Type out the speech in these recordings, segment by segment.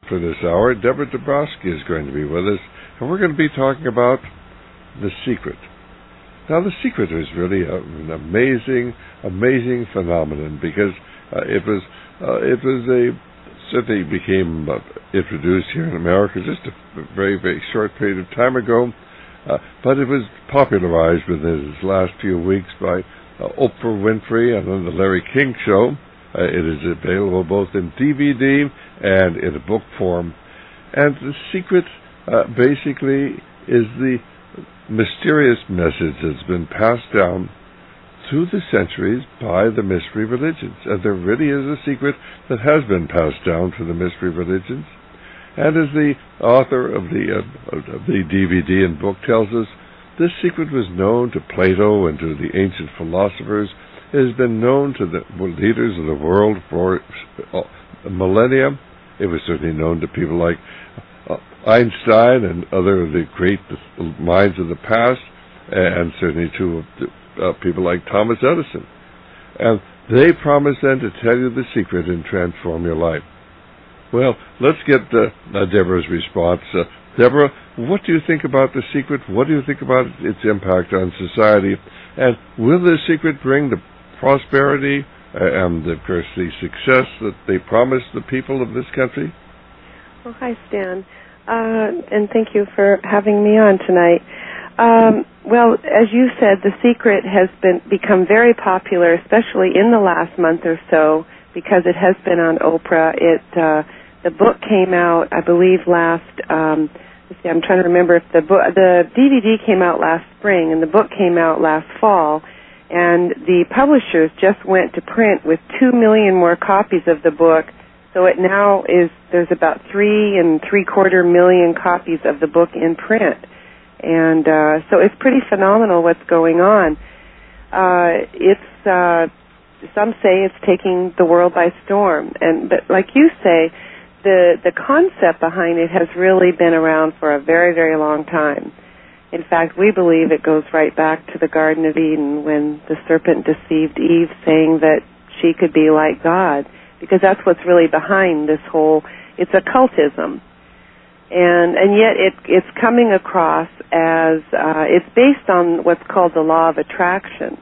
For this hour, Deborah Dabrowski is going to be with us, and we're going to be talking about The Secret. Now, The Secret is really an amazing phenomenon because certainly became introduced here in America just a very short period of time ago, but it was popularized within its last few weeks by Oprah Winfrey and on the Larry King Show. It is available both in DVD and in a book form. And The Secret basically is the mysterious message that's been passed down through the centuries by the mystery religions. And there really is a secret that has been passed down to the mystery religions. And as the author of the DVD and book tells us, this secret was known to Plato and to the ancient philosophers. It has been known to the leaders of the world for millennia. It was certainly known to people like Einstein and other of the great minds of the past, and certainly to people like Thomas Edison. And they promised then to tell you the secret and transform your life. Well, let's get Deborah's response. Deborah, what do you think about The Secret? What do you think about its impact on society? And will The Secret bring the prosperity and, of course, the success that they promised the people of this country? Well, hi, Stan. And thank you for having me on tonight. Well, as you said, The Secret has become very popular, especially in the last month or so, because it has been on Oprah. The book came out, I believe, I'm trying to remember if the DVD came out last spring and the book came out last fall, and the publishers just went to print with 2 million more copies of the book. So it now there's about 3.75 million copies of the book in print. And so it's pretty phenomenal what's going on. Some say it's taking the world by storm. But like you say, the concept behind it has really been around for a very, very long time. In fact, we believe it goes right back to the Garden of Eden when the serpent deceived Eve, saying that she could be like God, because that's what's really behind this it's occultism. And yet it's coming across as, it's based on what's called the law of attraction.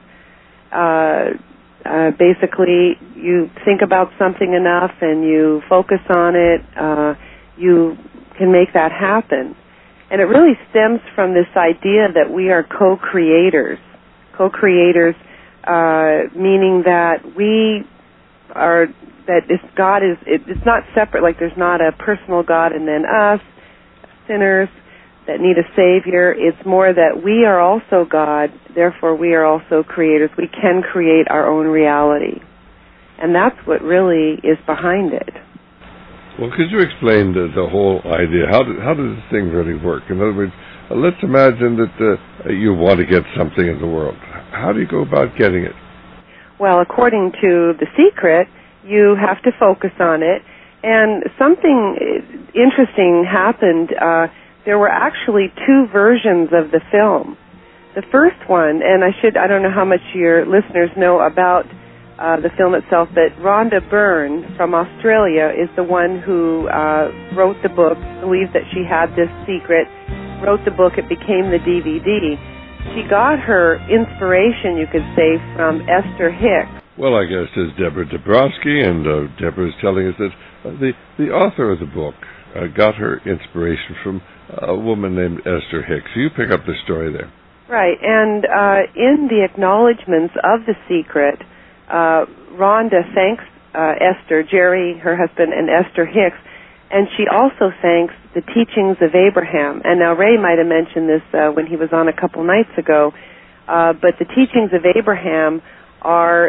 Basically, you think about something enough and you focus on it, you can make that happen. And it really stems from this idea that we are co-creators. Co-creators, meaning that God it's not separate, like there's not a personal God and then us, sinners that need a Savior. It's more that we are also God, therefore we are also creators. We can create our own reality. And that's what really is behind it. Well, could you explain the whole idea? How does this thing really work? In other words, let's imagine that you want to get something in the world. How do you go about getting it? Well, according to The Secret, you have to focus on it. And something interesting happened. There were actually 2 versions of the film. The first one, and I don't know how much your listeners know about the film itself, but Rhonda Byrne from Australia is the one who wrote the book, believed that she had this secret, wrote the book, it became the DVD. She got her inspiration, you could say, from Esther Hicks. Well, I guess it's Deborah Dabrowski, and Deborah is telling us that the author of the book got her inspiration from a woman named Esther Hicks. So you pick up the story there. Right, and in the acknowledgments of The Secret, Rhonda thanks Esther, Jerry, her husband, and Esther Hicks, and she also thanks the teachings of Abraham. And now Ray might have mentioned this when he was on a couple nights ago, but the teachings of Abraham are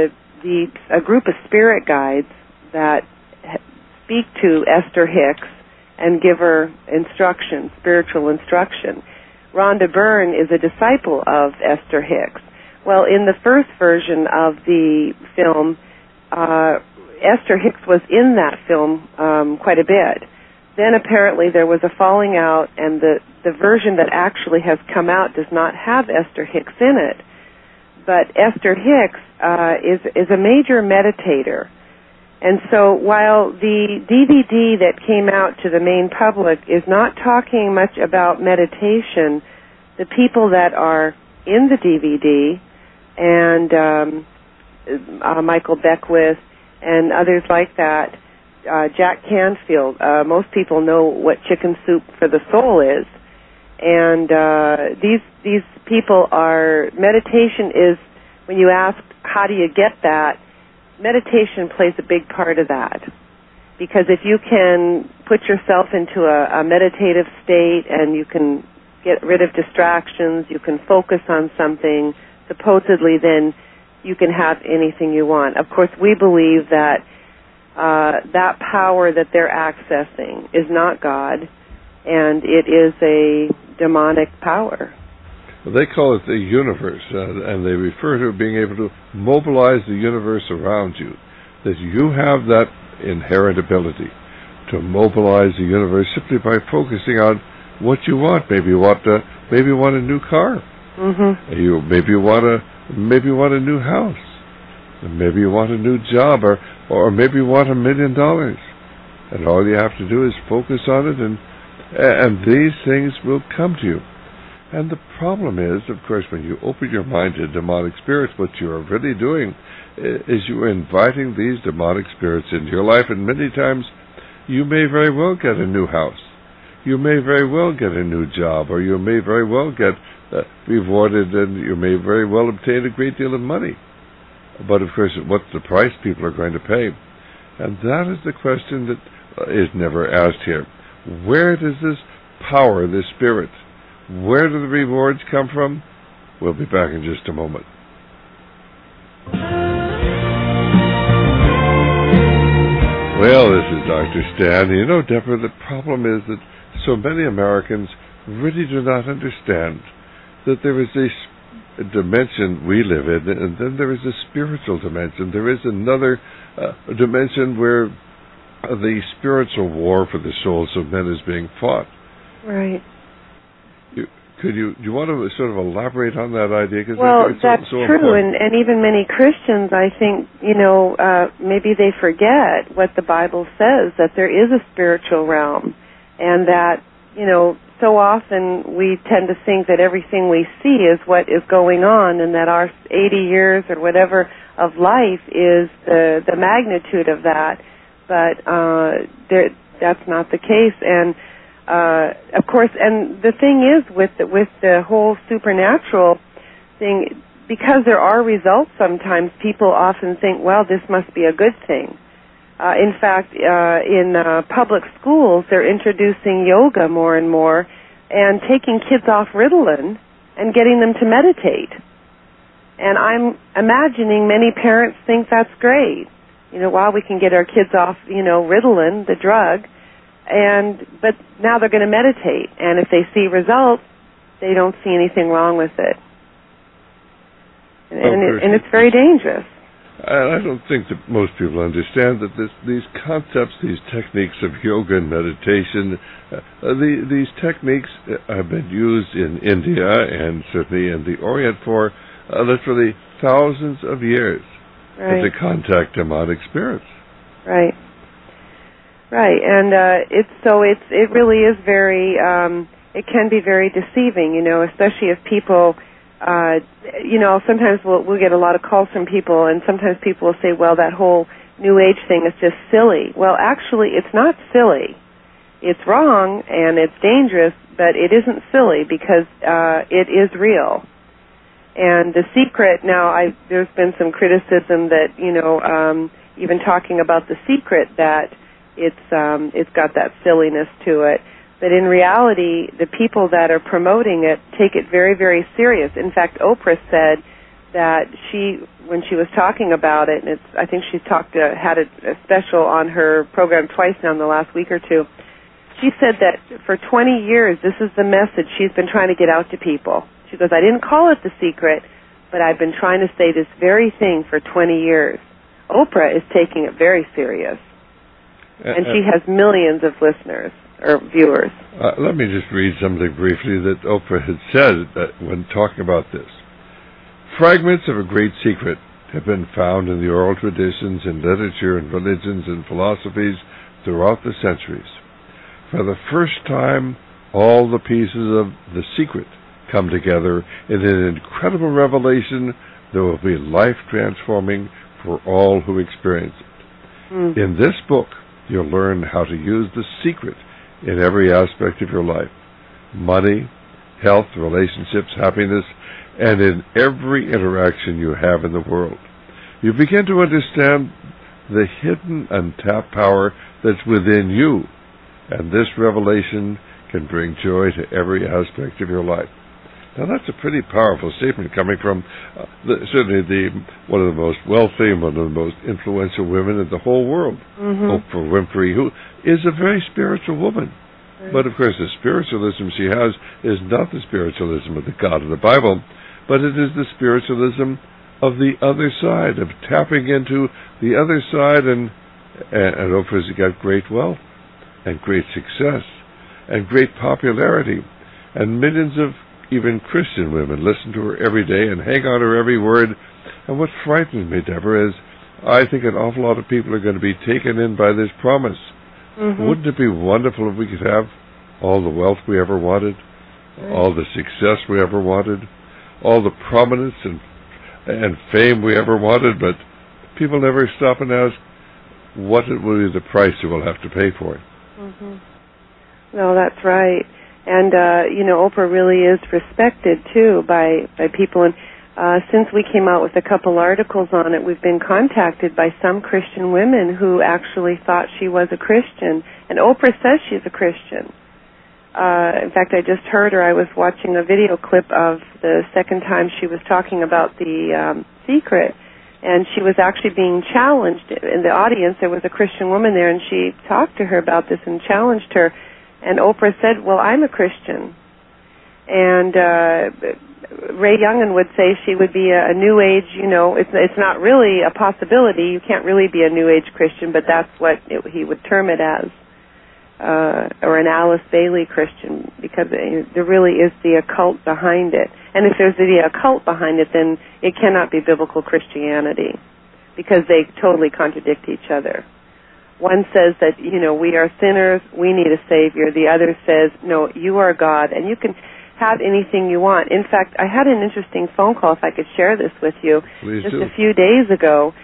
a group of spirit guides that speak to Esther Hicks and give her instruction, spiritual instruction. Rhonda Byrne is a disciple of Esther Hicks. Well, in the first version of the film, Esther Hicks was in that film quite a bit. Then apparently there was a falling out, and the version that actually has come out does not have Esther Hicks in it. But Esther Hicks is a major meditator, And so while the DVD that came out to the main public is not talking much about meditation, the people that are in the DVD and Michael Beckwith and others like that, Jack Canfield, most people know what Chicken Soup for the Soul is. And these people are, meditation is, when you ask how do you get that, meditation plays a big part of that. Because if you can put yourself into a meditative state and you can get rid of distractions, you can focus on something, supposedly then you can have anything you want. Of course, we believe that that power that they're accessing is not God, and it is a demonic power. Well, they call it the universe, and they refer to being able to mobilize the universe around you, that you have that inherent ability to mobilize the universe simply by focusing on what you want. Maybe you want a new car. Mm-hmm. Maybe you want a new house. Maybe you want a new job, or maybe you want $1 million. And all you have to do is focus on it, and these things will come to you. And the problem is, of course, when you open your mind to demonic spirits, what you are really doing is you are inviting these demonic spirits into your life, and many times you may very well get a new house. You may very well get a new job, or you may very well get rewarded, and you may very well obtain a great deal of money. But, of course, what's the price people are going to pay? And that is the question that is never asked here. Where does this power, this spirit, where do the rewards come from? We'll be back in just a moment. Well, this is Dr. Stan. You know, Deborah, the problem is that so many Americans really do not understand that there is a dimension we live in, and then there is a spiritual dimension. There is another dimension where the spiritual war for the souls of men is being fought. Right. Do you want to sort of elaborate on that idea? Well, that's so true, and even many Christians, I think, maybe they forget what the Bible says, that there is a spiritual realm, and that, so often we tend to think that everything we see is what is going on, and that our 80 years or whatever of life is the magnitude of that, but that's not the case, and of course, and the thing is with the whole supernatural thing, because there are results sometimes, people often think, well, this must be a good thing. In fact, in public schools, they're introducing yoga more and more and taking kids off Ritalin and getting them to meditate. And I'm imagining many parents think that's great. While we can get our kids off, Ritalin, the drug, but now they're going to meditate, and if they see results, they don't see anything wrong with it. And it's very dangerous. I don't think that most people understand that these concepts, these techniques of yoga and meditation, these techniques have been used in India and certainly in the Orient for literally thousands of years to contact demonic spirits. Right. Right, and it really is very, it can be very deceiving, especially if people, sometimes we'll get a lot of calls from people, and sometimes people will say, well, that whole New Age thing is just silly. Well, actually, it's not silly. It's wrong, and it's dangerous, but it isn't silly because it is real. And The Secret, now, there's been some criticism that, even talking about The Secret, that it's got that silliness to it. But in reality, the people that are promoting it take it very, very serious. In fact, Oprah said that when she was talking about it, and I think she's had a special on her program twice now in the last week or two, she said that for 20 years, this is the message she's been trying to get out to people. She goes, I didn't call it The Secret, but I've been trying to say this very thing for 20 years. Oprah is taking it very serious. And she has millions of listeners or viewers. Let me just read something briefly that Oprah had said when talking about this. Fragments of a great secret have been found in the oral traditions, in literature, in religions, and philosophies throughout the centuries. For the first time, all the pieces of the secret come together in an incredible revelation that will be life-transforming for all who experience it. In this book, you'll learn how to use the secret in every aspect of your life: money, health, relationships, happiness, and in every interaction you have in the world. You begin to understand the hidden, untapped power that's within you, and this revelation can bring joy to every aspect of your life. Now, that's a pretty powerful statement coming from certainly one of the most wealthy and one of the most influential women in the whole world, Oprah Winfrey, who is a very spiritual woman. Right. But, of course, the spiritualism she has is not the spiritualism of the God of the Bible, but it is the spiritualism of the other side, of tapping into the other side, and Oprah's got great wealth and great success and great popularity, and millions of even Christian women listen to her every day and hang on her every word. And what frightens me, Deborah, is I think an awful lot of people are going to be taken in by this promise. Wouldn't it be wonderful if we could have all the wealth we ever wanted, all the success we ever wanted, all the prominence and fame we ever wanted, but people never stop and ask what it will be the price you will have to pay for it. No, that's right. And, Oprah really is respected, too, by people. And since we came out with a couple articles on it, we've been contacted by some Christian women who actually thought she was a Christian. And Oprah says she's a Christian. In fact, I just heard her. I was watching a video clip of the second time she was talking about the secret. And she was actually being challenged. In the audience, there was a Christian woman there, and she talked to her about this and challenged her. And Oprah said, well, I'm a Christian. And Ray Youngin would say she would be a New Age, it's not really a possibility. You can't really be a New Age Christian, but that's what he would term it as, or an Alice Bailey Christian, because there really is the occult behind it. And if there's the occult behind it, then it cannot be biblical Christianity, because they totally contradict each other. One says that, we are sinners, we need a Savior. The other says, no, you are God, and you can have anything you want. In fact, I had an interesting phone call, if I could share this with you. Please just do. A few days ago.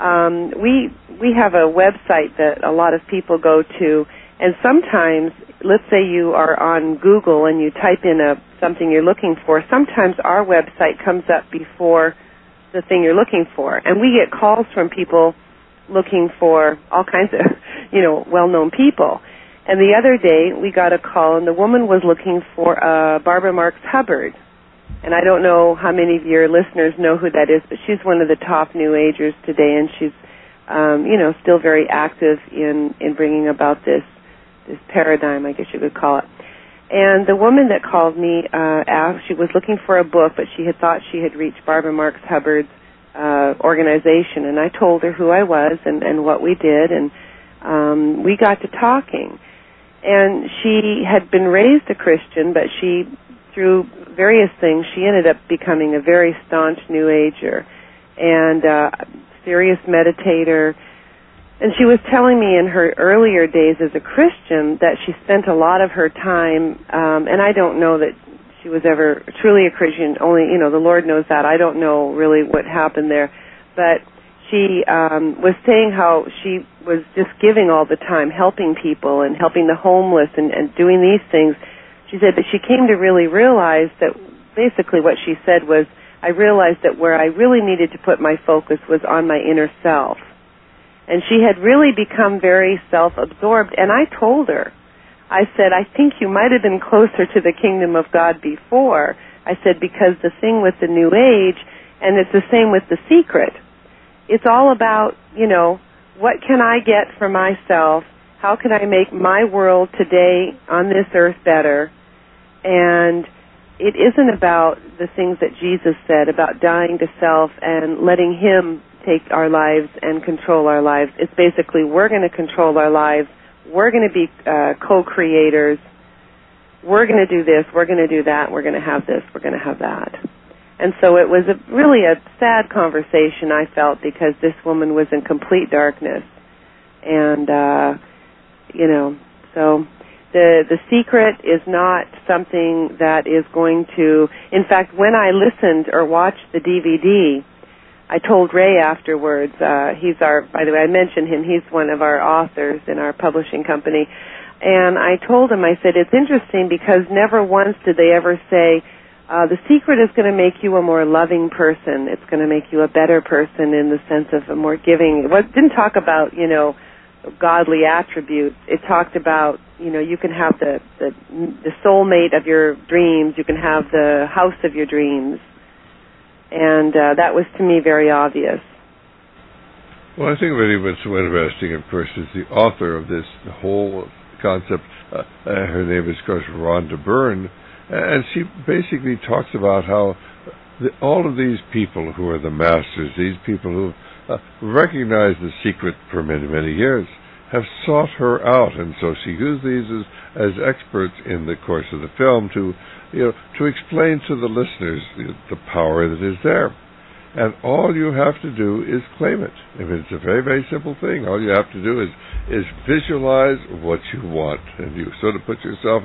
We have a website that a lot of people go to, and sometimes, let's say you are on Google and you type in something you're looking for, sometimes our website comes up before the thing you're looking for. And we get calls from people looking for all kinds of, well-known people. And the other day, we got a call, and the woman was looking for Barbara Marx Hubbard. And I don't know how many of your listeners know who that is, but she's one of the top New Agers today, and she's, still very active in bringing about this paradigm, I guess you could call it. And the woman that called me asked, she was looking for a book, but she had thought she had reached Barbara Marx Hubbard's organization, and I told her who I was and what we did, and we got to talking. And she had been raised a Christian, but she, through various things, she ended up becoming a very staunch New Ager and serious meditator. And she was telling me in her earlier days as a Christian that she spent a lot of her time, and I don't know that she was ever truly a Christian, only, the Lord knows that. I don't know really what happened there. But she was saying how she was just giving all the time, helping people and helping the homeless and doing these things. She said that she came to really realize that basically what she said was, I realized that where I really needed to put my focus was on my inner self. And she had really become very self-absorbed. And I told her, I said, I think you might have been closer to the kingdom of God before. I said, because the thing with the New Age, and it's the same with the secret, it's all about, what can I get for myself? How can I make my world today on this earth better? And it isn't about the things that Jesus said, about dying to self and letting Him take our lives and control our lives. It's basically, we're going to control our lives. We're going to be co-creators. We're going to do this. We're going to do that. We're going to have this. We're going to have that. And so it was really a sad conversation, I felt, because this woman was in complete darkness. And, so the secret is not something that is going to... In fact, when I listened or watched the DVD, I told Ray afterwards, he's by the way, I mentioned him, he's one of our authors in our publishing company, and I told him, I said, it's interesting because never once did they ever say, the secret is going to make you a more loving person. It's going to make you a better person in the sense of a more giving. It didn't talk about, godly attributes. It talked about, you can have the soulmate of your dreams. You can have the house of your dreams. And that was, to me, very obvious. Well, I think really what's so interesting, of course, is the author of this whole concept. Her name is, of course, Rhonda Byrne. And she basically talks about how all of these people who are the masters, these people who recognized the secret for many, many years, have sought her out. And so she used these as experts in the course of the film to explain to the listeners the power that is there. And all you have to do is claim it. I mean, it's a very, very simple thing. All you have to do is visualize what you want. And you sort of put yourself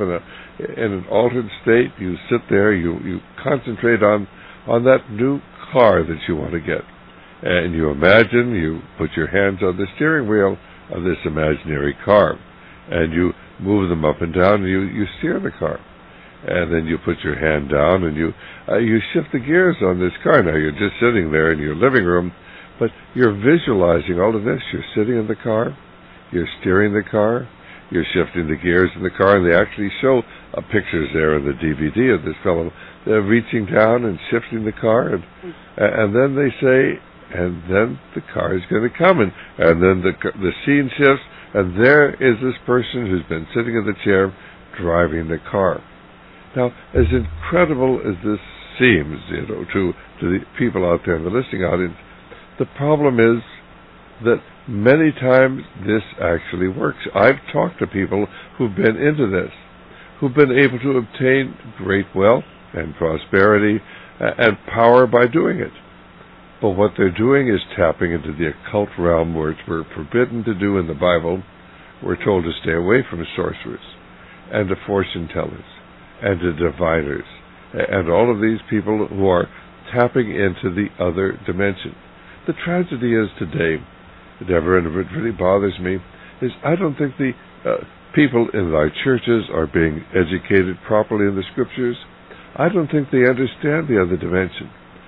in an altered state. You sit there, you concentrate on that new car that you want to get. And you imagine, you put your hands on the steering wheel of this imaginary car. And you move them up and down, and you steer the car. And then you put your hand down and you shift the gears on this car. Now, you're just sitting there in your living room, but you're visualizing all of this. You're sitting in the car, you're steering the car, you're shifting the gears in the car, and they actually show pictures there in the DVD of this fellow reaching down and shifting the car, and then they say, and then the car is going to come, and then the scene shifts, and there is this person who's been sitting in the chair driving the car. Now, as incredible as this seems, to the people out there in the listening audience, the problem is that many times this actually works. I've talked to people who've been into this, who've been able to obtain great wealth and prosperity and power by doing it. But what they're doing is tapping into the occult realm, where it's forbidden to do in the Bible. We're told to stay away from sorcerers and to fortune tellers and to diviners, and all of these people who are tapping into the other dimension. The tragedy is today, Deborah, and it really bothers me, is I don't think the people in our churches are being educated properly in the Scriptures. I don't think they understand the other dimension.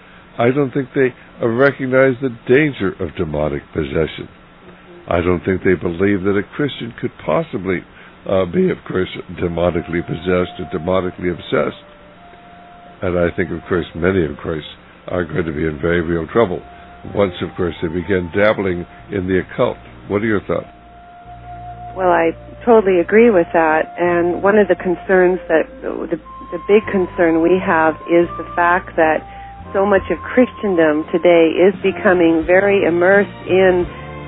I don't think they recognize the danger of demonic possession. I don't think they believe that a Christian could possibly be, of course, demonically possessed or demonically obsessed. And I think, of course, many, of course, are going to be in very real trouble once, of course, they begin dabbling in the occult. What are your thoughts? Well, I totally agree with that. And one of the concerns that, the big concern we have is the fact that so much of Christendom today is becoming very immersed in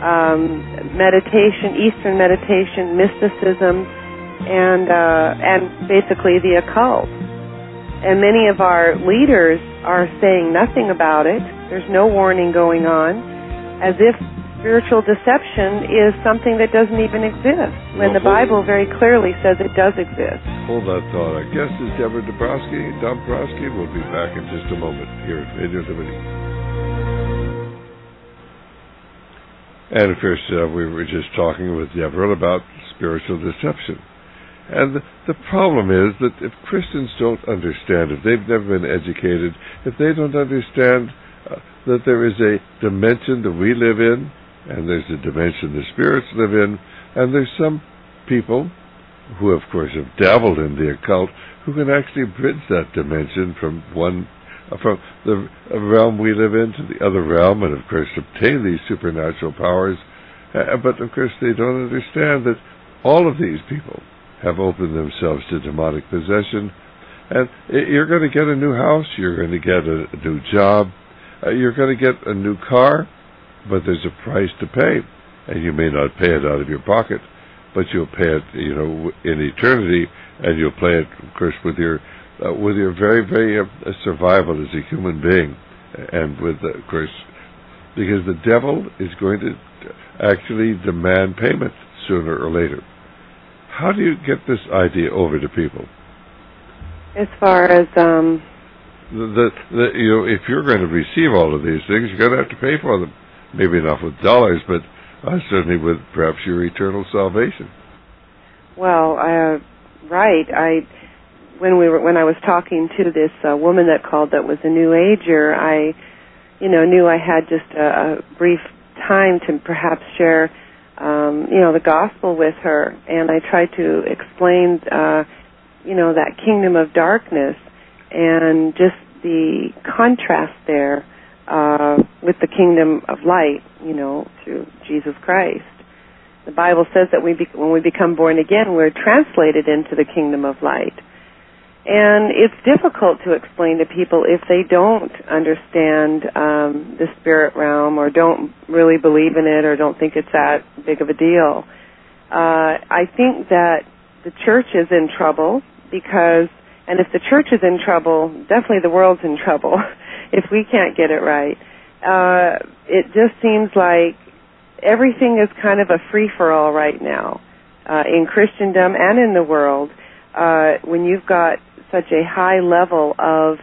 meditation, Eastern meditation, mysticism, and basically the occult. And many of our leaders are saying nothing about it. There's no warning going on, as if spiritual deception is something that doesn't even exist, when the Bible very clearly says it does exist. Hold that thought. Our guest is Deborah Dombrowski. We'll be back in just a moment here at Radio Liberty. And, of course, we were just talking with Deborah about spiritual deception. And the problem is that if Christians don't understand, if they've never been educated, if they don't understand that there is a dimension that we live in, and there's a dimension the spirits live in, and there's some people who, of course, have dabbled in the occult, who can actually bridge that dimension from the realm we live in to the other realm, and of course obtain these supernatural powers. But of course they don't understand that all of these people have opened themselves to demonic possession. And you're going to get a new house, you're going to get a new job, you're going to get a new car, but there's a price to pay. And you may not pay it out of your pocket, but you'll pay it, in eternity, and you'll pay it, of course, with your with your very, very survival as a human being, and with, of course, because the devil is going to actually demand payment sooner or later. How do you get this idea over to people? As far as if you're going to receive all of these things, you're going to have to pay for them. Maybe not with dollars, but certainly with perhaps your eternal salvation. Well, right. When I was talking to this woman that called that was a New Ager, I knew I had just a brief time to perhaps share, the gospel with her, and I tried to explain, that kingdom of darkness and just the contrast there with the kingdom of light, through Jesus Christ. The Bible says that when we become born again, we're translated into the kingdom of light. And it's difficult to explain to people if they don't understand the spirit realm or don't really believe in it or don't think it's that big of a deal. I think that the church is in trouble and if the church is in trouble, definitely the world's in trouble if we can't get it right. It just seems like everything is kind of a free-for-all right now in Christendom and in the world. When you've got such a high level of,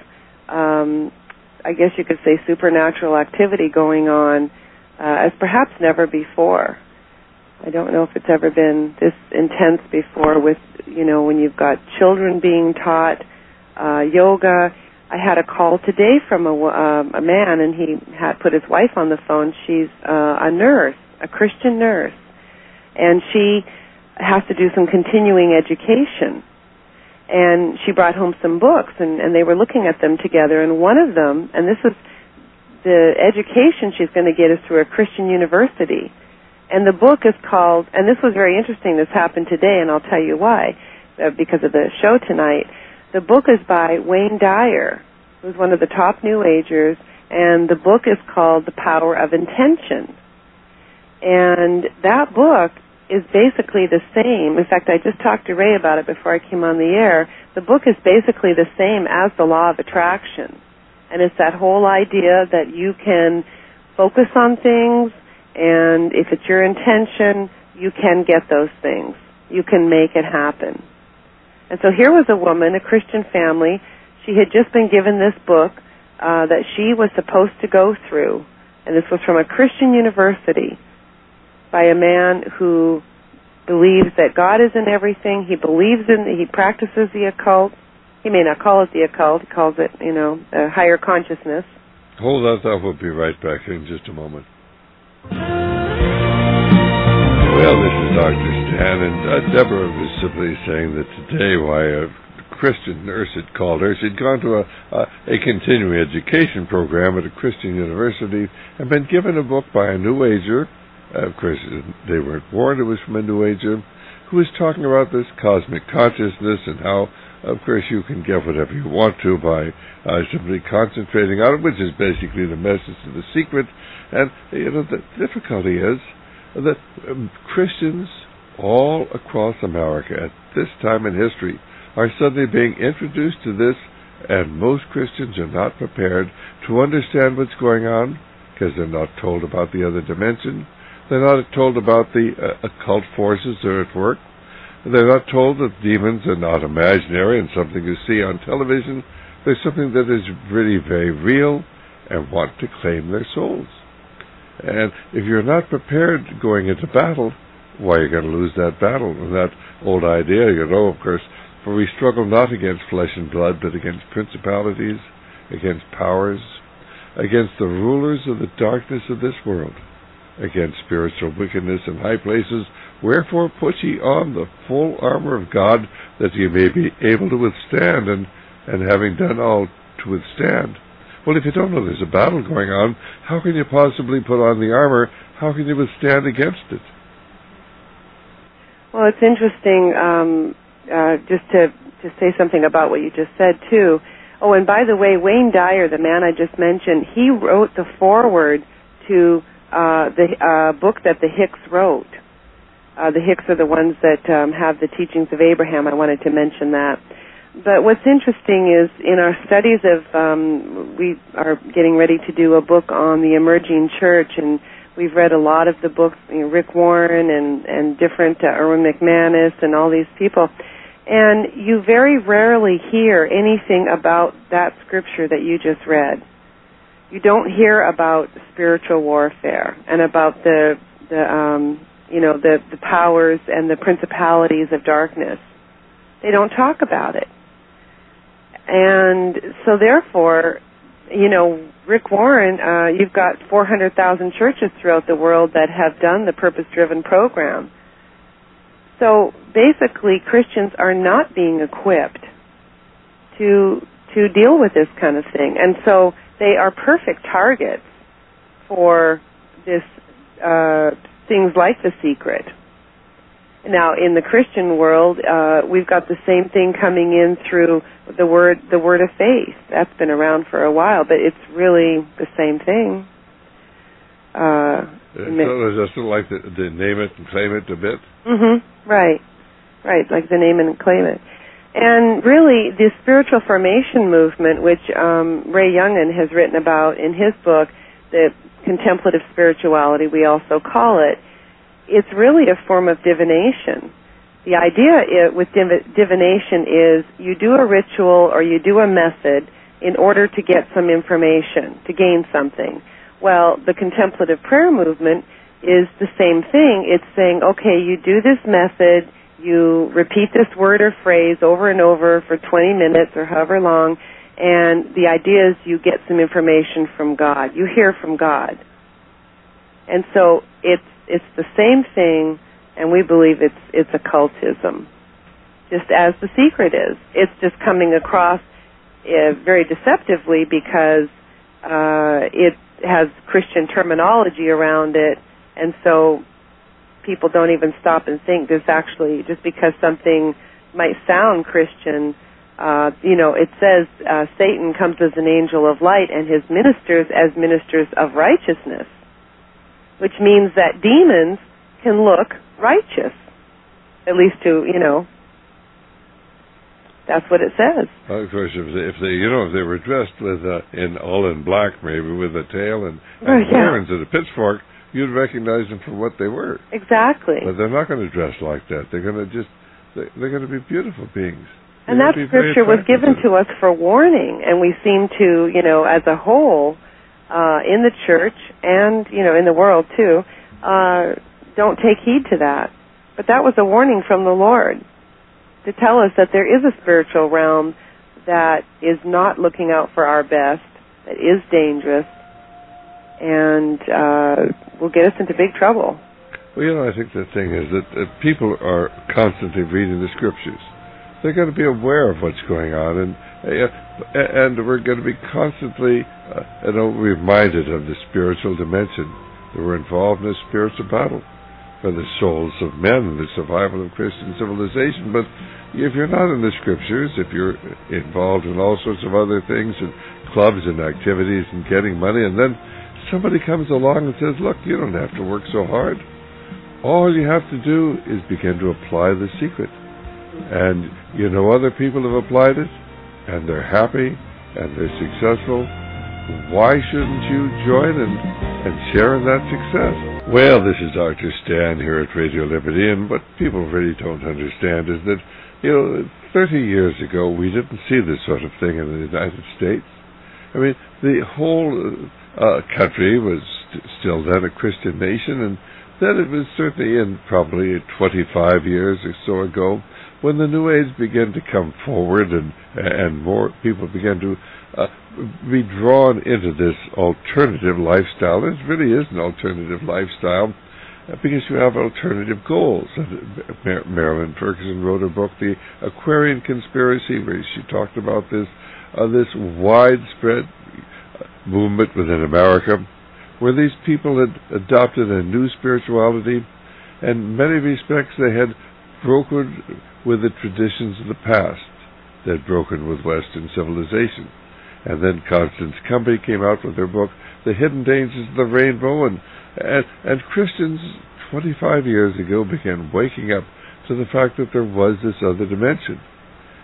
I guess you could say, supernatural activity going on as perhaps never before. I don't know if it's ever been this intense before with, when you've got children being taught yoga. I had a call today from a man, and he had put his wife on the phone. She's a nurse, a Christian nurse, and she has to do some continuing education. And she brought home some books, and they were looking at them together. And one of them, and this is the education she's going to get, is through a Christian university. And the book is called, and this was very interesting, this happened today, and I'll tell you why, because of the show tonight. The book is by Wayne Dyer, who's one of the top New Agers, and the book is called The Power of Intention. And that book is basically the same. In fact, I just talked to Ray about it before I came on the air. The book is basically the same as the Law of Attraction. And it's that whole idea that you can focus on things, and if it's your intention, you can get those things. You can make it happen. And so here was a woman, a Christian family. She had just been given this book that she was supposed to go through. And this was from a Christian university by a man who believes that God is in everything. He practices the occult. He may not call it the occult. He calls it, a higher consciousness. Hold on, I will be right back in just a moment. Well, this is Dr. Stan, and Deborah was simply saying that today why a Christian nurse had called her. She'd gone to a continuing education program at a Christian university and been given a book by a New Ager. Of course, they weren't warned it was from a New Ager, who was talking about this cosmic consciousness and how, of course, you can get whatever you want to by simply concentrating on it, which is basically the message of the secret. And, the difficulty is that Christians all across America at this time in history are suddenly being introduced to this, and most Christians are not prepared to understand what's going on because they're not told about the other dimension. They're not told about the occult forces that are at work. They're not told that demons are not imaginary and something you see on television. There's something that is really very real and want to claim their souls. And if you're not prepared going into battle, why are you going to lose that battle? And that old idea, of course, for we struggle not against flesh and blood, but against principalities, against powers, against the rulers of the darkness of this world, against spiritual wickedness in high places. Wherefore put ye on the full armor of God, that ye may be able to withstand, and having done all to withstand. Well, if you don't know there's a battle going on, how can you possibly put on the armor? How can you withstand against it? Well, it's interesting, just to say something about what you just said, too. Oh, and by the way, Wayne Dyer, the man I just mentioned, he wrote the foreword to the book that the Hicks wrote. The Hicks are the ones that have the teachings of Abraham. I wanted to mention that. But what's interesting is in our studies of, we are getting ready to do a book on the emerging church, and we've read a lot of the books, Rick Warren and different Erwin McManus and all these people. And you very rarely hear anything about that scripture that you just read. You don't hear about spiritual warfare and about the powers and the principalities of darkness. They don't talk about it. And so therefore, Rick Warren, you've got 400,000 churches throughout the world that have done the purpose-driven program. So basically, Christians are not being equipped to deal with this kind of thing. And so they are perfect targets for this things like The Secret. Now, in the Christian world, we've got the same thing coming in through the word of faith. That's been around for a while, but it's really the same thing. So I still like the name it and claim it a bit. Right, like the name it and claim it. And really, the spiritual formation movement, which Ray Youngin has written about in his book, the contemplative spirituality, we also call it, it's really a form of divination. The idea with divination is you do a ritual or you do a method in order to get some information, to gain something. Well, the contemplative prayer movement is the same thing. It's saying, okay, you do this method, you repeat this word or phrase over and over for 20 minutes or however long, and the idea is you get some information from God. You hear from God. And so it's the same thing, and we believe it's occultism, just as The Secret is. It's just coming across very deceptively because it has Christian terminology around it, and so people don't even stop and think this actually, just because something might sound Christian, it says Satan comes as an angel of light and his ministers as ministers of righteousness, which means that demons can look righteous, at least to, that's what it says. Well, of course, if they were dressed with all in black, maybe with a tail and horns and a pitchfork, you'd recognize them for what they were. Exactly. But they're not going to dress like that. They're going to be beautiful beings. And that scripture was given to us for warning, and we seem to, as a whole, in the church and, in the world too, don't take heed to that. But that was a warning from the Lord to tell us that there is a spiritual realm that is not looking out for our best, that is dangerous, and will get us into big trouble. Well, I think the thing is that people are constantly reading the scriptures. They're going to be aware of what's going on, and we're going to be constantly reminded of the spiritual dimension, that we're involved in a spiritual battle for the souls of men and the survival of Christian civilization. But if you're not in the scriptures, if you're involved in all sorts of other things and clubs and activities and getting money, and then somebody comes along and says, look, you don't have to work so hard. All you have to do is begin to apply The Secret. And other people have applied it, and they're happy, and they're successful. Why shouldn't you join and share in that success? Well, this is Dr. Stan here at Radio Liberty, and what people really don't understand is that, 30 years ago, we didn't see this sort of thing in the United States. I mean, the whole country was still then a Christian nation, and then it was certainly in probably 25 years or so ago when the New Age began to come forward and more people began to be drawn into this alternative lifestyle. And it really is an alternative lifestyle because you have alternative goals. Marilyn Ferguson wrote a book, The Aquarian Conspiracy, where she talked about this widespread movement within America where these people had adopted a new spirituality, and in many respects they had broken with the traditions of the past. They had broken with Western civilization. And then Constance Cumbie came out with her book, The Hidden Dangers of the Rainbow, and Christians 25 years ago began waking up to the fact that there was this other dimension.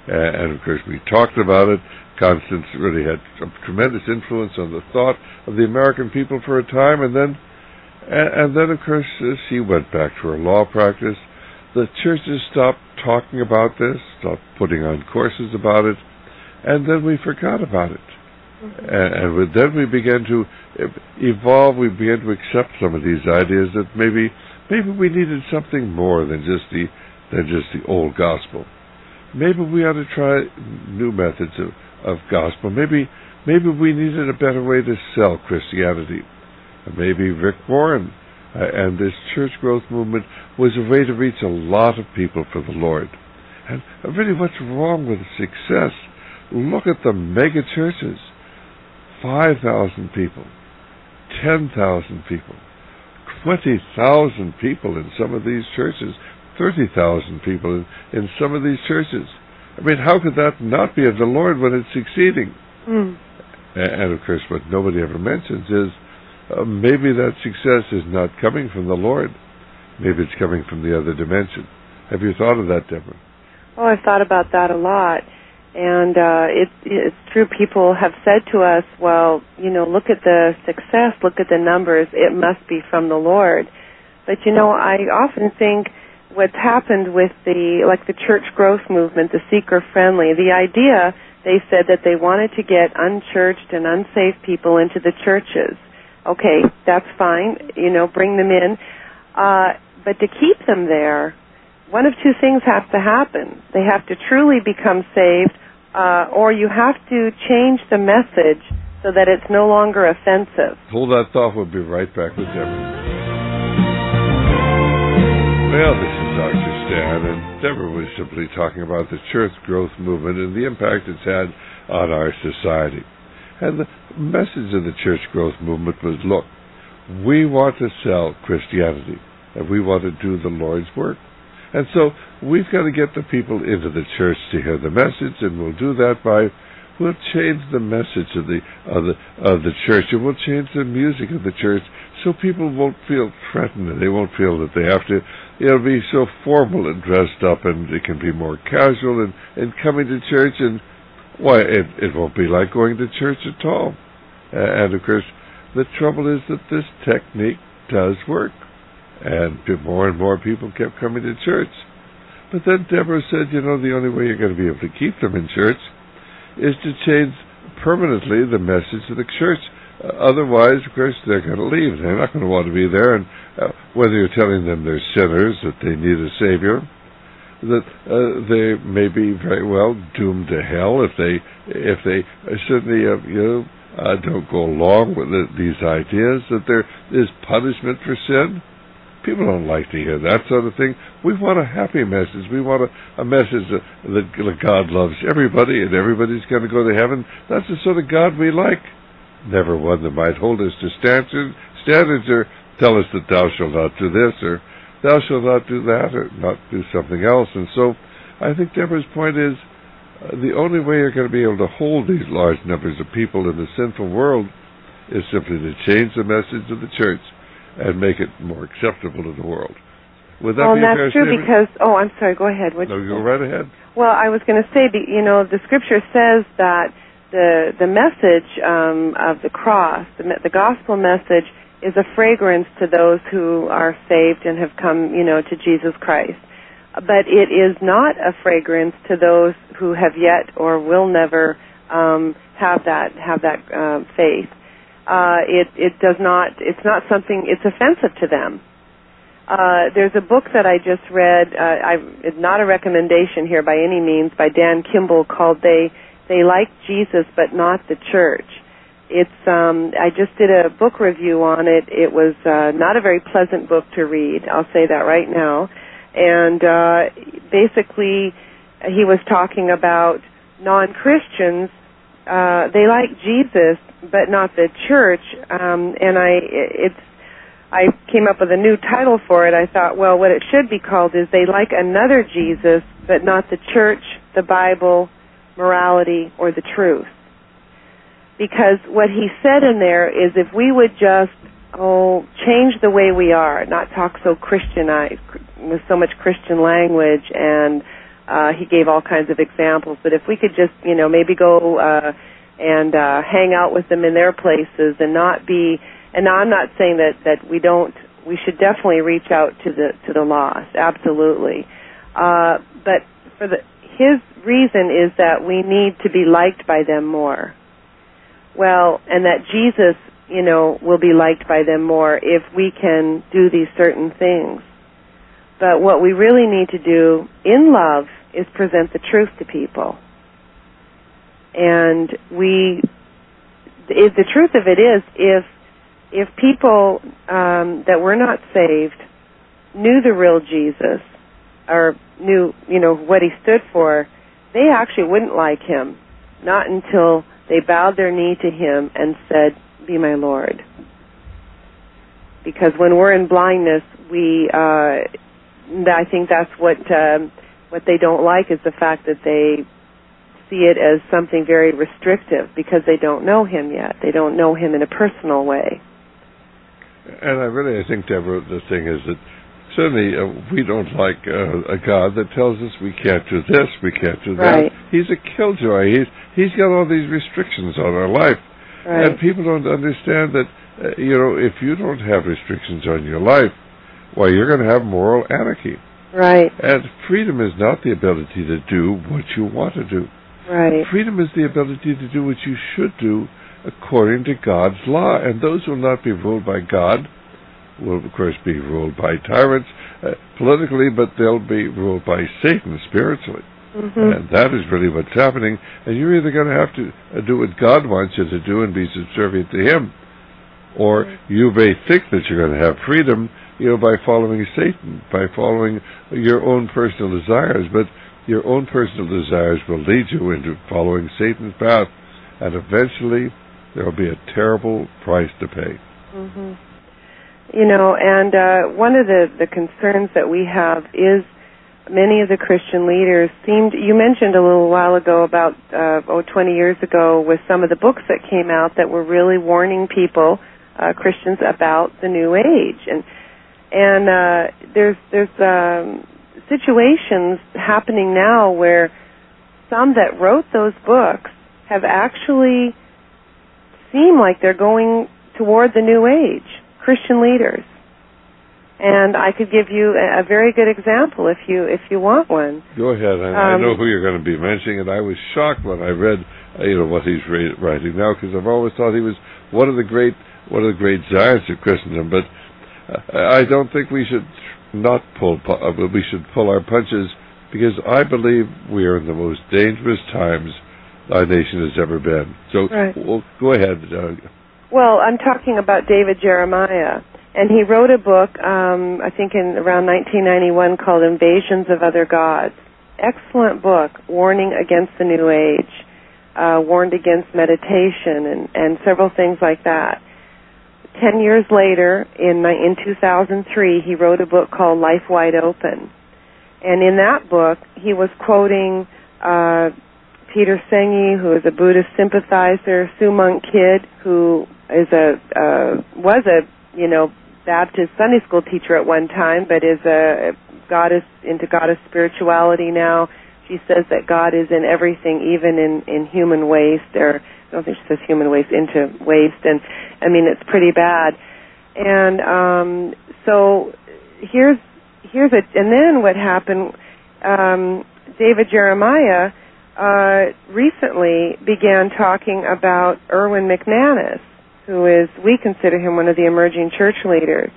And of course, we talked about it. Constance really had a tremendous influence on the thought of the American people for a time, and then, of course, she went back to her law practice. The churches stopped talking about this, stopped putting on courses about it, and then we forgot about it. And then we began to evolve. We began to accept some of these ideas that maybe we needed something more than just the old gospel. Maybe we ought to try new methods of gospel. Maybe we needed a better way to sell Christianity. Maybe Rick Warren and this church growth movement was a way to reach a lot of people for the Lord. And really, what's wrong with success? Look at the mega churches. 5,000 people, 10,000 people, 20,000 people in some of these churches, 30,000 people in some of these churches. I mean, how could that not be of the Lord when it's succeeding? And of course, what nobody ever mentions is maybe that success is not coming from the Lord. Maybe it's coming from the other dimension. Have you thought of that, Deborah? Oh, I've thought about that a lot. And it's true, people have said to us, well, look at the success, look at the numbers, it must be from the Lord. But, I often think what's happened with the church growth movement, the seeker-friendly, the idea, they said that they wanted to get unchurched and unsaved people into the churches. Okay, that's fine, bring them in. But to keep them there, one of two things have to happen. They have to truly become saved, or you have to change the message so that it's no longer offensive. Hold that thought. We'll be right back with Deborah. Well, this is Dr. Stan, and Deborah was simply talking about the church growth movement and the impact it's had on our society. And the message of the church growth movement was, look, we want to sell Christianity, and we want to do the Lord's work. And so we've got to get the people into the church to hear the message, and we'll do that we'll change the message of the church, and we'll change the music of the church so people won't feel threatened, and they won't feel that they have to be so formal and dressed up, and it can be more casual and coming to church, and why, it won't be like going to church at all. And of course, the trouble is that this technique does work. And more and more people kept coming to church. But then Deborah said, the only way you're going to be able to keep them in church is to change permanently the message of the church. Otherwise, of course, they're going to leave. They're not going to want to be there. And whether you're telling them they're sinners, that they need a Savior, that they may be very well doomed to hell if they certainly don't go along with these ideas, that there is punishment for sin. People don't like to hear that sort of thing. We want a happy message. We want a message that God loves everybody and everybody's going to go to heaven. That's the sort of God we like. Never one that might hold us to standards or tell us that thou shalt not do this or thou shalt not do that or not do something else. And so I think Deborah's point is the only way you're going to be able to hold these large numbers of people in the sinful world is simply to change the message of the church and make it more acceptable to the world. Would that be a fair statement? Because, I'm sorry, go ahead. No, go right ahead. Well, I was going to say, the Scripture says that the message of the cross, the gospel message, is a fragrance to those who are saved and have come, to Jesus Christ. But it is not a fragrance to those who have yet or will never have that faith. It does not, it's not something, it's offensive to them. There's a book that I just read, it's not a recommendation here by any means, by Dan Kimball, called They Like Jesus But Not the Church. It's, I just did a book review on it. It was not a very pleasant book to read, I'll say that right now. And basically, he was talking about non-Christians, they like Jesus, but not the church. And I came up with a new title for it. I thought, well, what it should be called is They Like Another Jesus, but not the church, the Bible, morality, or the truth. Because what he said in there is if we would just, change the way we are, not talk so Christianized, with so much Christian language, and He gave all kinds of examples. But if we could just, maybe go and hang out with them in their places and not be, and now I'm not saying that we should definitely reach out to the lost, absolutely. But his reason is that we need to be liked by them more. Well, and that Jesus, will be liked by them more if we can do these certain things. But what we really need to do in love is present the truth to people. And the truth of it is, if people that were not saved knew the real Jesus, or knew, what he stood for, they actually wouldn't like him, not until they bowed their knee to him and said, "Be my Lord." Because when we're in blindness, I think that's what they don't like, is the fact that they see it as something very restrictive because they don't know him yet. They don't know him in a personal way. And I think, Deborah, the thing is that certainly we don't like a God that tells us we can't do this, we can't do that. Right. He's a killjoy. He's got all these restrictions on our life. Right. And people don't understand that, if you don't have restrictions on your life, well, you're going to have moral anarchy. Right. And freedom is not the ability to do what you want to do. Right. Freedom is the ability to do what you should do according to God's law. And those who will not be ruled by God will, of course, be ruled by tyrants politically, but they'll be ruled by Satan spiritually. Mm-hmm. And that is really what's happening. And you're either going to have to do what God wants you to do and be subservient to him, or you may think that you're going to have freedom, by following Satan, by following your own personal desires. But your own personal desires will lead you into following Satan's path, and eventually there will be a terrible price to pay. Mm-hmm. And one of the concerns that we have is many of the Christian leaders you mentioned a little while ago about 20 years ago with some of the books that came out that were really warning people, Christians, about the New Age. And there's situations happening now where some that wrote those books have actually seemed like they're going toward the New Age, Christian leaders. And I could give you a very good example if you want one. Go ahead. I know who you're going to be mentioning, and I was shocked when I read what he's writing now, because I've always thought he was one of the great giants of Christendom. But I don't think we should we should pull our punches, because I believe we are in the most dangerous times our nation has ever been. So right. Go ahead. Well, I'm talking about David Jeremiah, and he wrote a book, I think in around 1991, called Invasions of Other Gods. Excellent book, warning against the New Age, warned against meditation, and several things like that. 10 years later, in 2003, he wrote a book called Life Wide Open. And in that book, he was quoting Peter Senge, who is a Buddhist sympathizer, Sue Monk Kidd, who is was a Baptist Sunday school teacher at one time, but is a goddess, into goddess spirituality now. She says that God is in everything, even in human waste, or I don't think she says human waste, into waste, and I mean it's pretty bad. And so here's and then what happened? David Jeremiah recently began talking about Erwin McManus, who is, we consider him one of the emerging church leaders.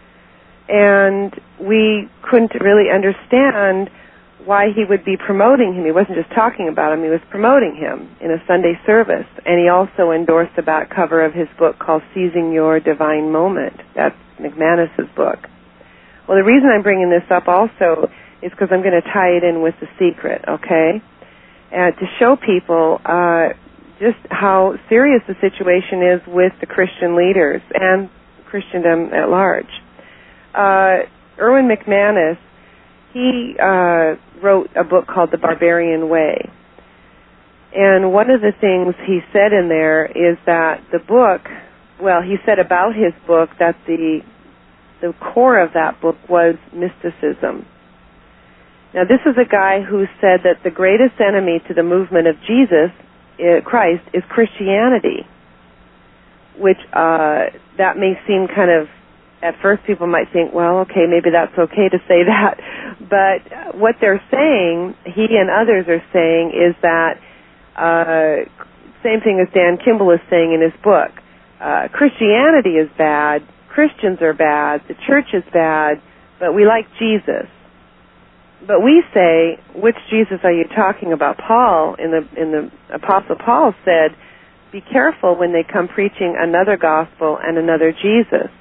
And we couldn't really understand why he would be promoting him. He wasn't just talking about him, he was promoting him in a Sunday service. And he also endorsed the back cover of his book called Seizing Your Divine Moment. That's McManus's book. Well, the reason I'm bringing this up also is because I'm going to tie it in with The Secret, okay? And to show people just how serious the situation is with the Christian leaders and Christendom at large. Erwin McManus, he wrote a book called The Barbarian Way. And one of the things he said in there is that the book, well, he said about his book that the core of that book was mysticism. Now, this is a guy who said that the greatest enemy to the movement of Jesus, Christ, is Christianity, which that may seem kind of, at first people might think, well, okay, maybe that's okay to say that. But what they're saying, he and others are saying, is that same thing as Dan Kimball is saying in his book. Christianity is bad, Christians are bad, the church is bad, but we like Jesus. But we say, which Jesus are you talking about? Paul, in the Apostle Paul said, be careful when they come preaching another gospel and another Jesus.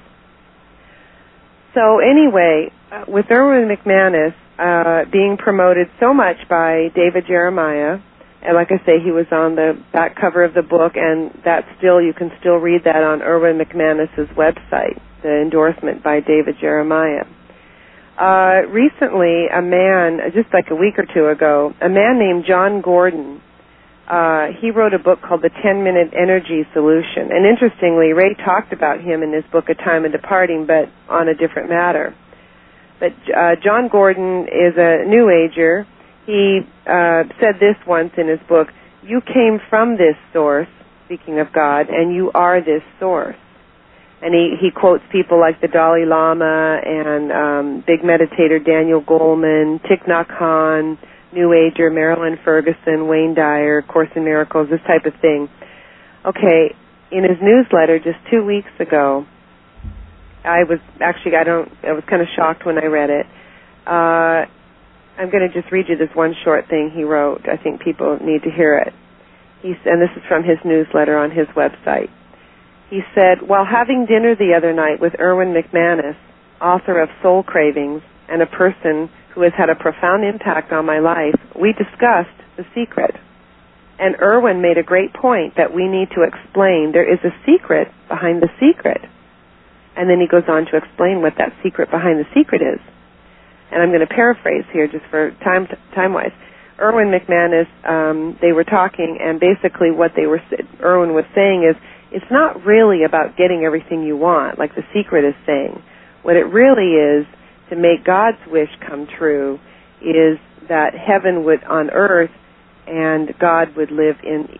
So anyway, with Erwin McManus being promoted so much by David Jeremiah, and like I say, he was on the back cover of the book, and you can still read that on Erwin McManus's website, the endorsement by David Jeremiah. Recently, a man, just like a week or two ago, a man named John Gordon, he wrote a book called The 10-Minute Energy Solution. And interestingly, Ray talked about him in his book, A Time in Departing, but on a different matter. But John Gordon is a New Ager. He said this once in his book, you came from this source, speaking of God, and you are this source. And he quotes people like the Dalai Lama and big meditator Daniel Goleman, Thich Nhat Hanh, New Ager, Marilyn Ferguson, Wayne Dyer, Course in Miracles, this type of thing. Okay, in his newsletter just 2 weeks ago, I was kind of shocked when I read it. I'm going to just read you this one short thing he wrote. I think people need to hear it. And this is from his newsletter on his website. He said, while having dinner the other night with Erwin McManus, author of Soul Cravings, and a person who has had a profound impact on my life, we discussed The Secret. And Erwin made a great point that we need to explain there is a secret behind the secret. And then he goes on to explain what that secret behind the secret is. And I'm going to paraphrase here just for time-wise. Erwin McManus, they were talking, and basically what Erwin was saying is, it's not really about getting everything you want, like The Secret is saying. What it really is, to make God's wish come true, is that heaven would on earth, and God would live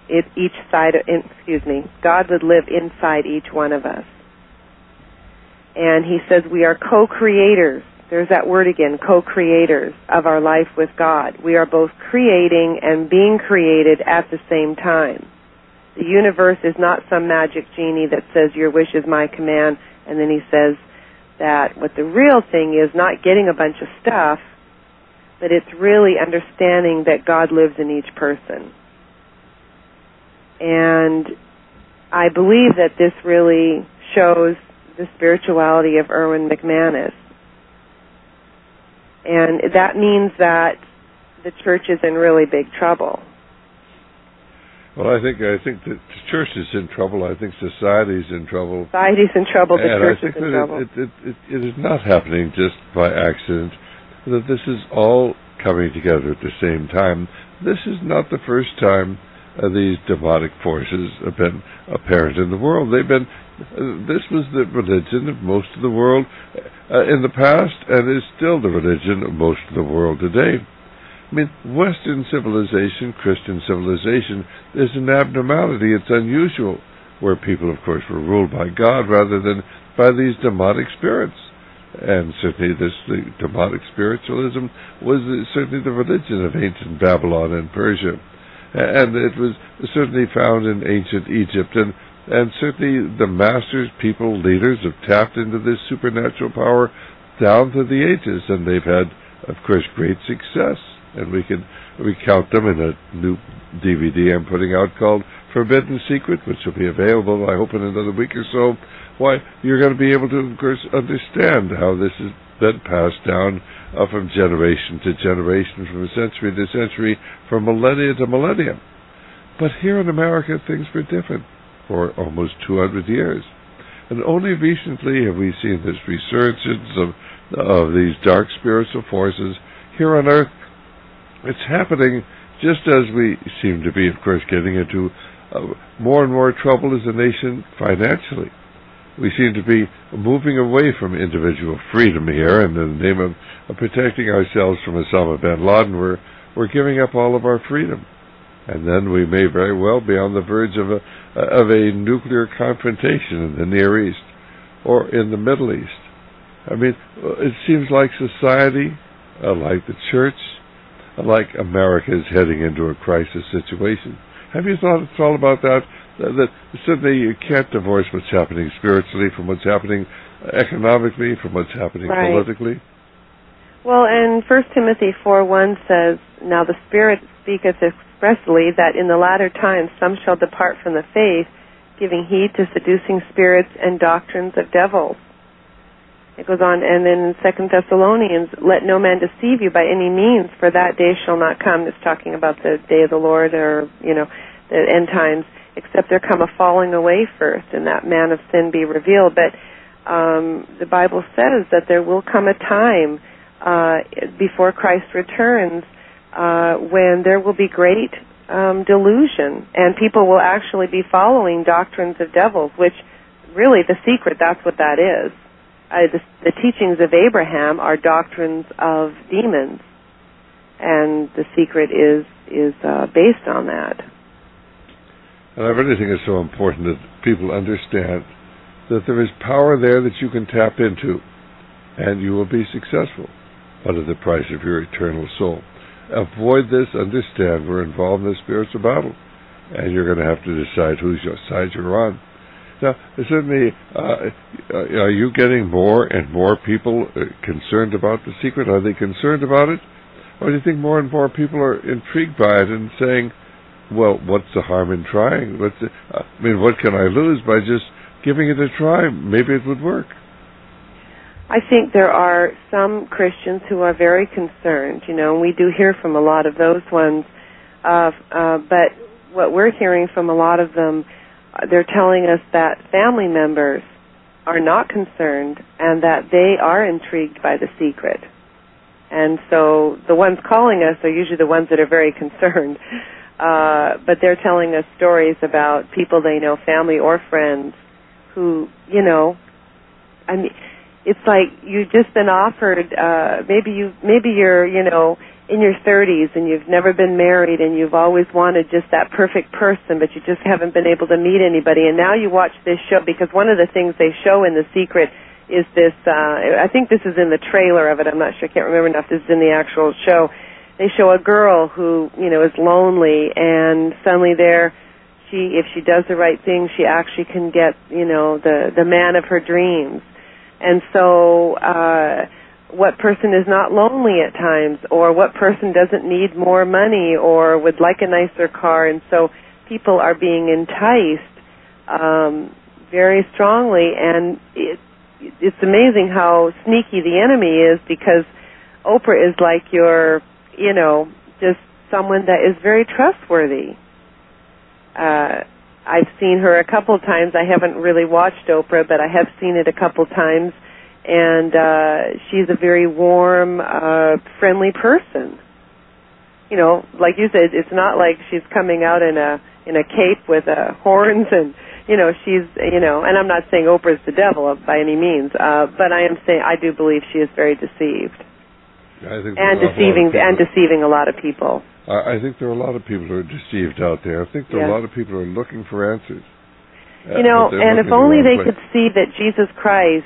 God would live inside each one of us. And he says we are co-creators. There's that word again, co-creators of our life with God. We are both creating and being created at the same time. The universe is not some magic genie that says your wish is my command, and then he says that what the real thing is not getting a bunch of stuff, but it's really understanding that God lives in each person. And I believe that this really shows the spirituality of Erwin McManus. And that means that the church is in really big trouble. Well, I think that the church is in trouble. I think society's in trouble. Society's in trouble. The church is in trouble. It is not happening just by accident. That this is all coming together at the same time. This is not the first time these demonic forces have been apparent in the world. This was the religion of most of the world in the past, and is still the religion of most of the world today. I mean, Western civilization, Christian civilization, is an abnormality. It's unusual, where people, of course, were ruled by God rather than by these demonic spirits. And certainly the demonic spiritualism was certainly the religion of ancient Babylon and Persia. And it was certainly found in ancient Egypt. And certainly the masters, people, leaders have tapped into this supernatural power down through the ages. And they've had, of course, great success. And we can recount them in a new DVD I'm putting out called Forbidden Secret, which will be available, I hope, in another week or so. Why, you're going to be able to, of course, understand how this has been passed down from generation to generation, from century to century, from millennia to millennia. But here in America, things were different for almost 200 years. And only recently have we seen this resurgence of these dark spiritual forces here on earth. It's happening just as we seem to be, of course, getting into more and more trouble as a nation financially. we seem to be moving away from individual freedom here, and in the name of protecting ourselves from Osama bin Laden, we're giving up all of our freedom. And then we may very well be on the verge of a nuclear confrontation in the Near East or in the Middle East. I mean, it seems like society, like the church, like America is heading into a crisis situation. Have you thought at all about that? That certainly you can't divorce what's happening spiritually from what's happening economically, from what's happening politically. Well, and 1 Timothy 4:1 says, "Now the Spirit speaketh expressly that in the latter times some shall depart from the faith, giving heed to seducing spirits and doctrines of devils." It goes on, and then in 2 Thessalonians, "Let no man deceive you by any means, for that day shall not come." It's talking about the day of the Lord, or, the end times, "except there come a falling away first, and that man of sin be revealed." But the Bible says that there will come a time before Christ returns when there will be great delusion, and people will actually be following doctrines of devils, which really the secret, that's what that is. The teachings of Abraham are doctrines of demons, and the secret is based on that. And I really think it's so important that people understand that there is power there that you can tap into, and you will be successful, but at the price of your eternal soul. Avoid this, understand we're involved in a spiritual battle, and you're going to have to decide whose side you're on. Now, certainly, are you getting more and more people concerned about the secret? Are they concerned about it? Or do you think more and more people are intrigued by it and saying, well, what's the harm in trying? What can I lose by just giving it a try? Maybe it would work. I think there are some Christians who are very concerned, and we do hear from a lot of those ones. But what we're hearing from a lot of them, they're telling us that family members are not concerned and that they are intrigued by the secret. And so the ones calling us are usually the ones that are very concerned. But they're telling us stories about people they know, family or friends, who, it's like you've just been offered, maybe you're, in your 30s and you've never been married and you've always wanted just that perfect person, but you just haven't been able to meet anybody. And now you watch this show, because one of the things they show in The Secret is this, I think this is in the trailer of it, I'm not sure, I can't remember now if this is in the actual show. They show a girl who, is lonely, and suddenly if she does the right thing, she actually can get, the man of her dreams. And so, what person is not lonely at times, or what person doesn't need more money or would like a nicer car? And so people are being enticed very strongly, and it's amazing how sneaky the enemy is, because Oprah is like your, just someone that is very trustworthy. I've seen her a couple of times. I haven't really watched Oprah, but I have seen it a couple of times. And she's a very warm, friendly person. Like you said, it's not like she's coming out in a cape with horns, and she's and I'm not saying Oprah's the devil by any means, but I am saying I do believe she is very deceived, deceiving a lot of people. I think there are a lot of people who are deceived out there. I think there are a lot of people who are looking for answers. And if only they could see that Jesus Christ,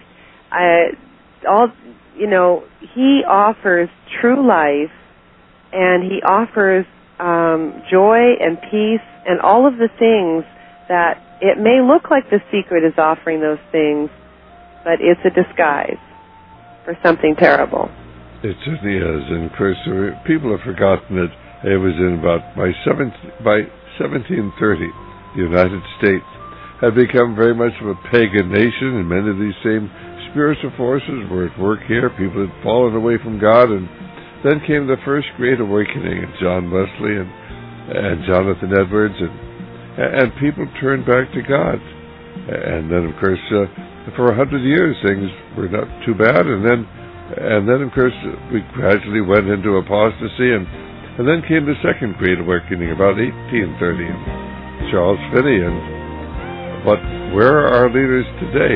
he offers true life, and he offers joy and peace and all of the things that it may look like The Secret is offering those things, but it's a disguise for something terrible. It certainly is. And of course, people have forgotten that it was by 1730, the United States had become very much of a pagan nation, and many of these same spiritual forces were at work here. People had fallen away from God, and then came the first great awakening of John Wesley and Jonathan Edwards, and people turned back to God. And then, of course, for 100 years things were not too bad, and then of course we gradually went into apostasy, and then came the second great awakening about 1830, and Charles Finney and but where are our leaders today?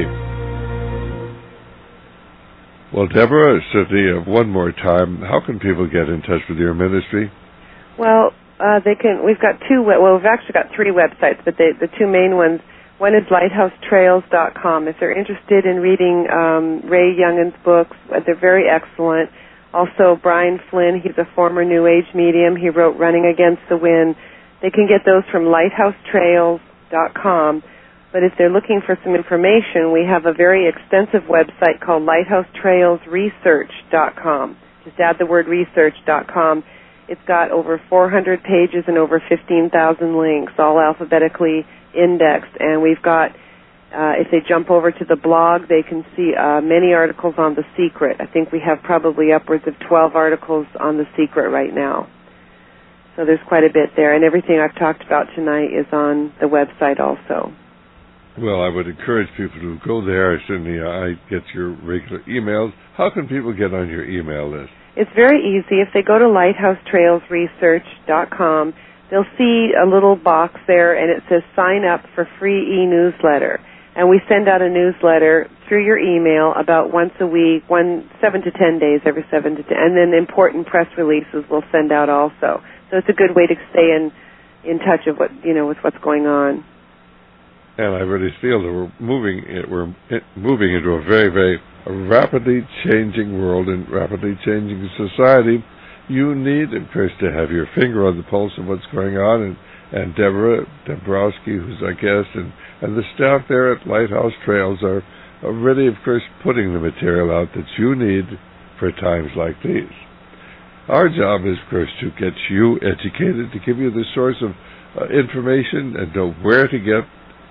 Well, Deborah, certainly one more time, how can people get in touch with your ministry? Well, they can. We've got we've actually got 3 websites, but the 2 main ones, one is lighthousetrails.com. If they're interested in reading Ray Youngin's books, they're very excellent. Also, Brian Flynn, he's a former New Age medium. He wrote Running Against the Wind. They can get those from lighthousetrails.com. But if they're looking for some information, we have a very extensive website called lighthousetrailsresearch.com. Just add the word research.com. It's got over 400 pages and over 15,000 links, all alphabetically indexed. And we've got, if they jump over to the blog, they can see many articles on The Secret. I think we have probably upwards of 12 articles on The Secret right now. So there's quite a bit there. And everything I've talked about tonight is on the website also. Well, I would encourage people to go there. Certainly, I get your regular emails. How can people get on your email list? It's very easy. If they go to lighthousetrailsresearch.com, they'll see a little box there, and it says sign up for free e-newsletter. And we send out a newsletter through your email about once a week, 7 to 10 days, every 7 to 10. And then important press releases we'll send out also. So it's a good way to stay in touch of with what's going on. And I really feel that we're moving into a very, very rapidly changing world and rapidly changing society. You need, of course, to have your finger on the pulse of what's going on. And Deborah Dombrowski, who's our guest, and the staff there at Lighthouse Trails are really, of course, putting the material out that you need for times like these. Our job is, of course, to get you educated, to give you the source of information and know where to get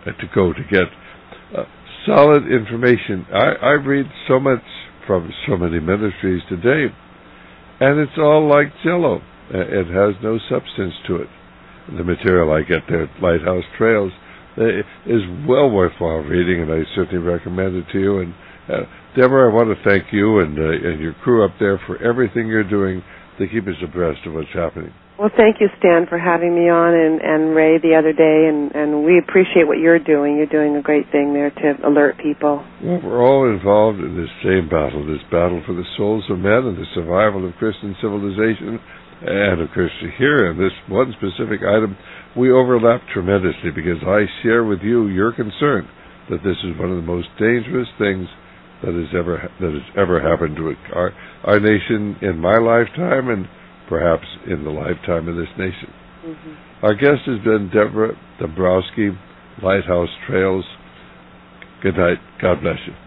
solid information. I read so much from so many ministries today, and it's all like Jell-O. It has no substance to it. The material I get there at Lighthouse Trails is well worthwhile reading, and I certainly recommend it to you. And Deborah, I want to thank you and your crew up there for everything you're doing to keep us abreast of what's happening. Well, thank you, Stan, for having me on, and Ray the other day, and we appreciate what you're doing. You're doing a great thing there to alert people. Well, we're all involved in this same battle, this battle for the souls of men and the survival of Christian civilization. And, of course, here in this one specific item, we overlap tremendously because I share with you your concern that this is one of the most dangerous things that has ever happened to our nation in my lifetime and perhaps in the lifetime of this nation. Mm-hmm. Our guest has been Deborah Dombrowski, Lighthouse Trails. Good night. God bless you.